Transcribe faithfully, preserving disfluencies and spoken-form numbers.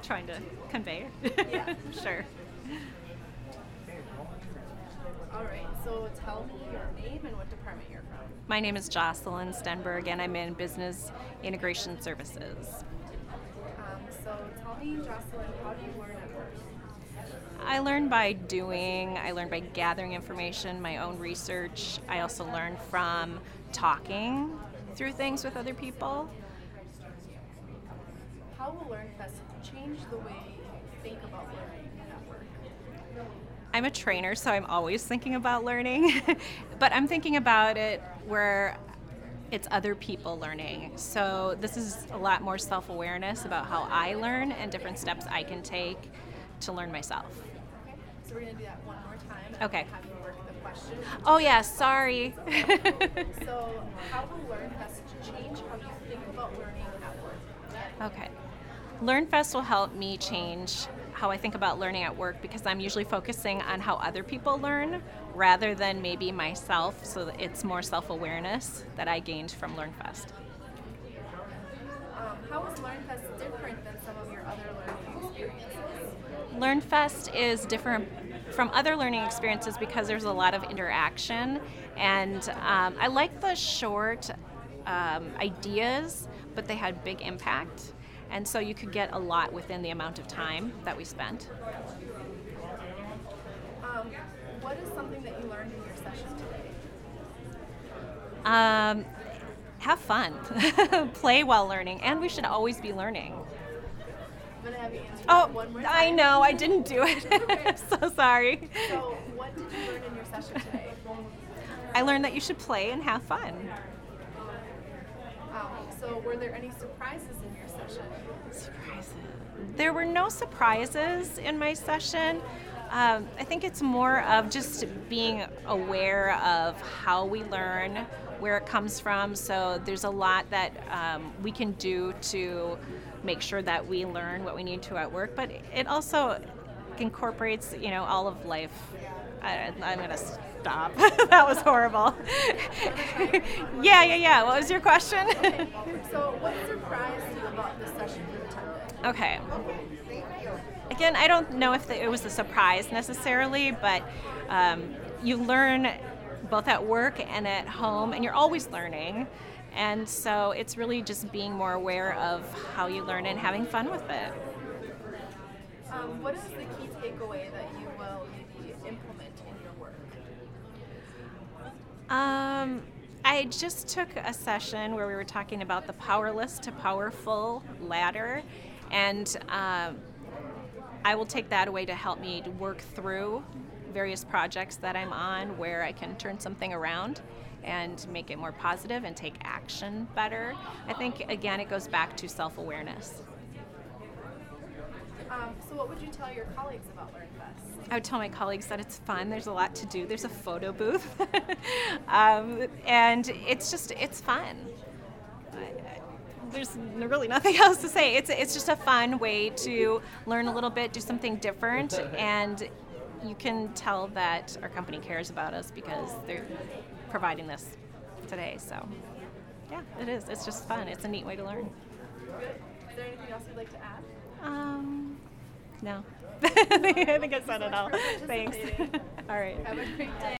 trying to convey. Yeah. Sure. All right, so tell me your name and what department you're from. My name is Jocelyn Stenberg, and I'm in Business Integration Services. Um, so tell me, Jocelyn, how do you learn at work? I learn by doing, I learn by gathering information, my own research. I also learn from talking through things with other people. How will LearnFest change the way you think about learning at work? I'm a trainer, so I'm always thinking about learning, but I'm thinking about it where it's other people learning. So this is a lot more self-awareness about how I learn and different steps I can take to learn myself. Okay, so we're going to do that one more time. And Okay. have you work the question. Oh yeah, sorry. So how will LearnFest change how you think about learning at work? Okay. LearnFest will help me change how I think about learning at work because I'm usually focusing on how other people learn rather than maybe myself, so that it's more self-awareness that I gained from LearnFest. Um, how is LearnFest different than some of your other learning experiences? LearnFest is different from other learning experiences because there's a lot of interaction, and um, I like the short um, ideas, but they had big impact. And so you could get a lot within the amount of time that we spent. Um, what is something that you learned in your session today? Um, have fun, play while learning, and we should always be learning. I'm going to have you answer Oh, that one more time. I know, I didn't do it. I'm so sorry. So what did you learn in your session today? I learned that you should play and have fun. Um, so were there any surprises in your session? Surprises. There were no surprises in my session. Um, I think it's more of just being aware of how we learn, where it comes from. So there's a lot that um, we can do to make sure that we learn what we need to at work, but it also incorporates, you know, all of life. I, I'm going to stop. That was horrible. yeah, yeah, yeah. What was your question? So what surprised you about the session you attended? Okay. Again, I don't know if the, it was a surprise necessarily, but um, you learn both at work and at home, and you're always learning. And so it's really just being more aware of how you learn and having fun with it. Um, what is the key takeaway that you will maybe implement in your work? Um, I just took a session where we were talking about the powerless to powerful ladder, and um, I will take that away to help me to work through various projects that I'm on where I can turn something around and make it more positive and take action better. I think, again, it goes back to self-awareness. Um, so what would you tell your colleagues about LearnFest? I would tell my colleagues that it's fun. There's a lot to do. There's a photo booth. um, and it's just, it's fun. I, I, there's really nothing else to say. It's, it's just a fun way to learn a little bit, do something different, and you can tell that our company cares about us because they're providing this today. So, yeah, it is. It's just fun. It's a neat way to learn. Good. Is there anything else you'd like to add? Um, no. I think I said it all. Thanks. participating. All right. Have a great day.